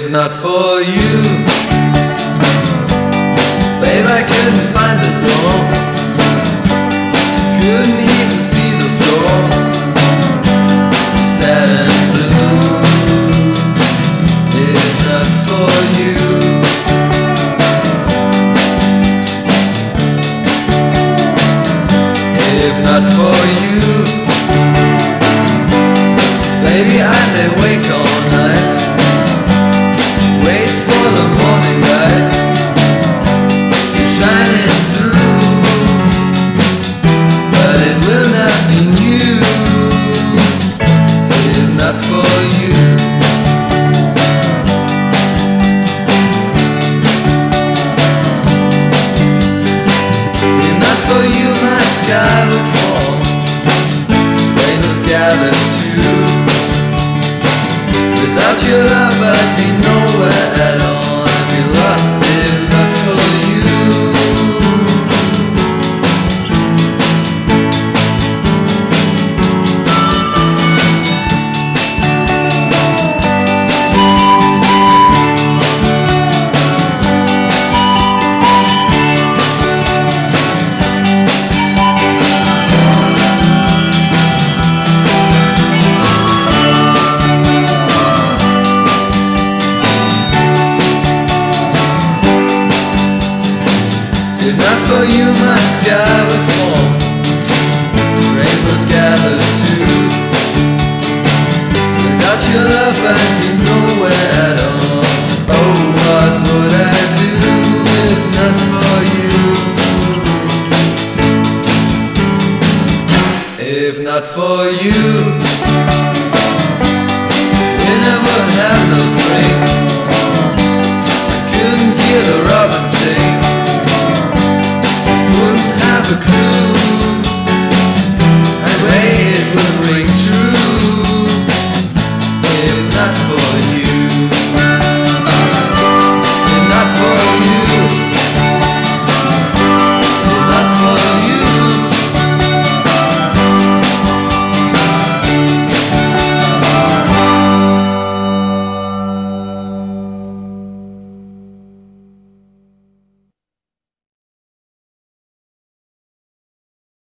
If not for you, babe, I couldn't find the door, couldn't even see the floor, sad and blue. If not for you, if not for you, baby, I lay awake all night, wait for the morning light to shine it through, but it will not be new if not for you. If not for you, my sky would fall, rain would gather too. Without your love, I'd be nowhere at all. I'd be lost if not for you. If not for you, my sky would fall, rain would gather too. Without your love, I'd be nowhere at all. Oh, what would I do if not for you? If not for you, winter would have no spring.